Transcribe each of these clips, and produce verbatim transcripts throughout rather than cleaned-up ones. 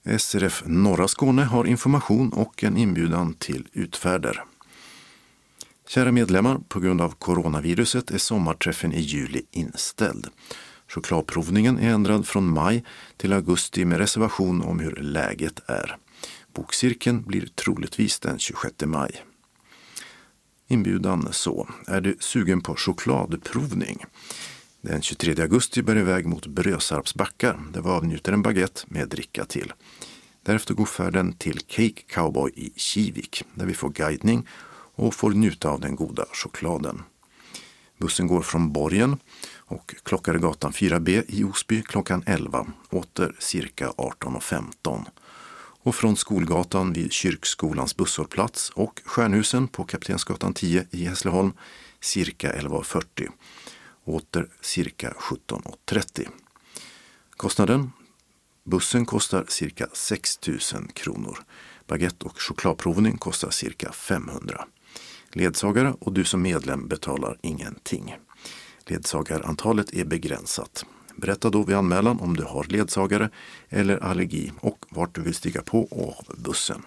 S R F Norra Skåne har information och en inbjudan till utfärder. Kära medlemmar, på grund av coronaviruset är sommarträffen i juli inställd. Chokladprovningen är ändrad från maj till augusti med reservation om hur läget är. Bokcirkeln blir troligtvis den tjugosjätte maj. Inbjudan så. Är du sugen på chokladprovning? Den tjugotredje augusti bär iväg mot Brösarps backar där vi avnjuter en baguette med dricka till. Därefter går färden till Cake Cowboy i Kivik där vi får guidning och får njuta av den goda chokladen. Bussen går från Borgen och Klockaregatan fyra B i Osby klockan elva, åter cirka arton och femton. Och från Skolgatan vid Kyrkskolans busshållplats och Stjärnhusen på Kaptensgatan tio i Hässleholm cirka elva och fyrtio, åter cirka sjutton och trettio. Kostnaden? Bussen kostar cirka sex tusen kronor. Baguette och chokladprovning kostar cirka femhundra. Ledsagare och du som medlem betalar ingenting. Ledsagarantalet är begränsat. Berätta då vid anmälan om du har ledsagare eller allergi och vart du vill stiga på och av bussen.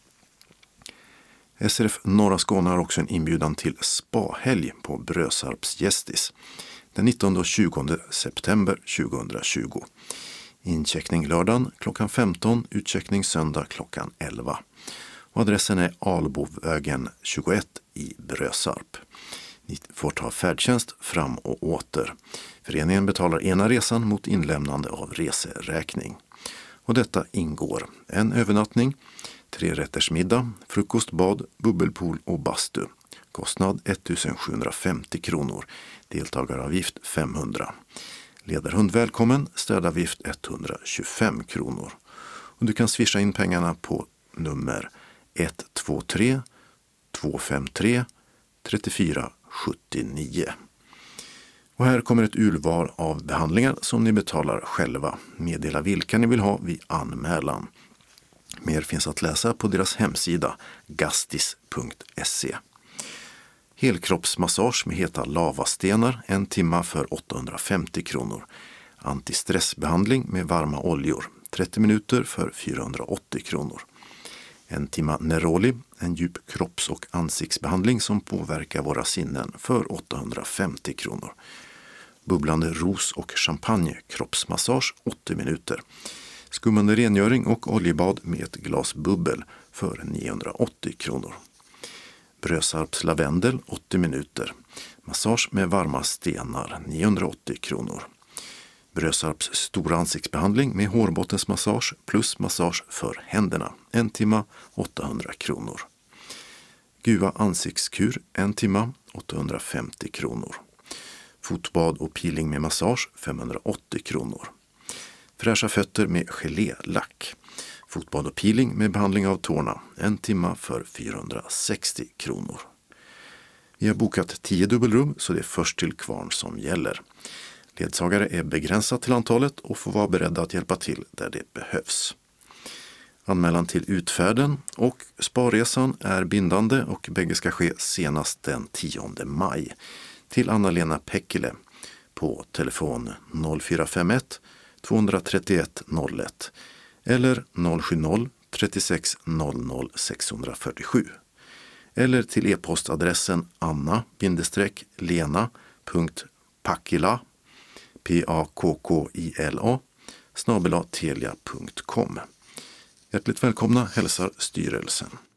S R F Norra Skåne har också en inbjudan till spahelg på Brösarps Gästis den nittonde och tjugonde september tjugohundratjugo. Incheckning lördagen klockan femton, utcheckning söndag klockan elva. Och adressen är Albovägen tjugoett i Brösarp. Ni får ta färdtjänst fram och åter. Föreningen betalar ena resan mot inlämnande av reseräkning. Och detta ingår en övernattning, tre rätters middag, frukost, bad, bubbelpool och bastu. Kostnad ettusensjuhundrafemtio kronor. Deltagaravgift femhundra. Ledarhund välkommen, stödavgift etthundratjugofem kronor. Och du kan swisha in pengarna på nummer ett två tre två fem tre tre fyra sju nio. Och här kommer ett urval av behandlingar som ni betalar själva. Meddela vilka ni vill ha vid anmälan. Mer finns att läsa på deras hemsida gastis punkt se. Helkroppsmassage med heta lavastenar, en timma för åttahundrafemtio kronor. Antistressbehandling med varma oljor, trettio minuter för fyrahundraåttio kronor. En timma Neroli, en djup kropps- och ansiktsbehandling som påverkar våra sinnen för åttahundrafemtio kronor. Bubblande ros- och champagne kroppsmassage, åttio minuter. Skummande rengöring och oljebad med ett glas bubbel för niohundraåttio kronor. Brösarps lavendel, åttio minuter. Massage med varma stenar, niohundraåttio kronor. Brösarps stora ansiktsbehandling med hårbottensmassage plus massage för händerna, en timma, åttahundra kronor. Guva ansiktskur, en timma, åttahundrafemtio kronor. Fotbad och peeling med massage, femhundraåttio kronor. Fräscha fötter med gelélack. Fotbad och peeling med behandling av tårna, en timma för fyrahundrasextio kronor. Vi har bokat tio dubbelrum så det är först till kvarn som gäller. Ledsagare är begränsat till antalet och får vara beredda att hjälpa till där det behövs. Anmälan till utfärden och sparresan är bindande och bägge ska ske senast den tionde maj. Till Anna-Lena Pekkele på telefon noll fyra fem ett två tre ett noll ett eller noll sju noll trettiosex noll noll sexhundrafyrtiosju eller till e-postadressen anna-lena punkt pakkila p a k k i l a snabel-a telia punkt com. Hjärtligt välkomna hälsar styrelsen.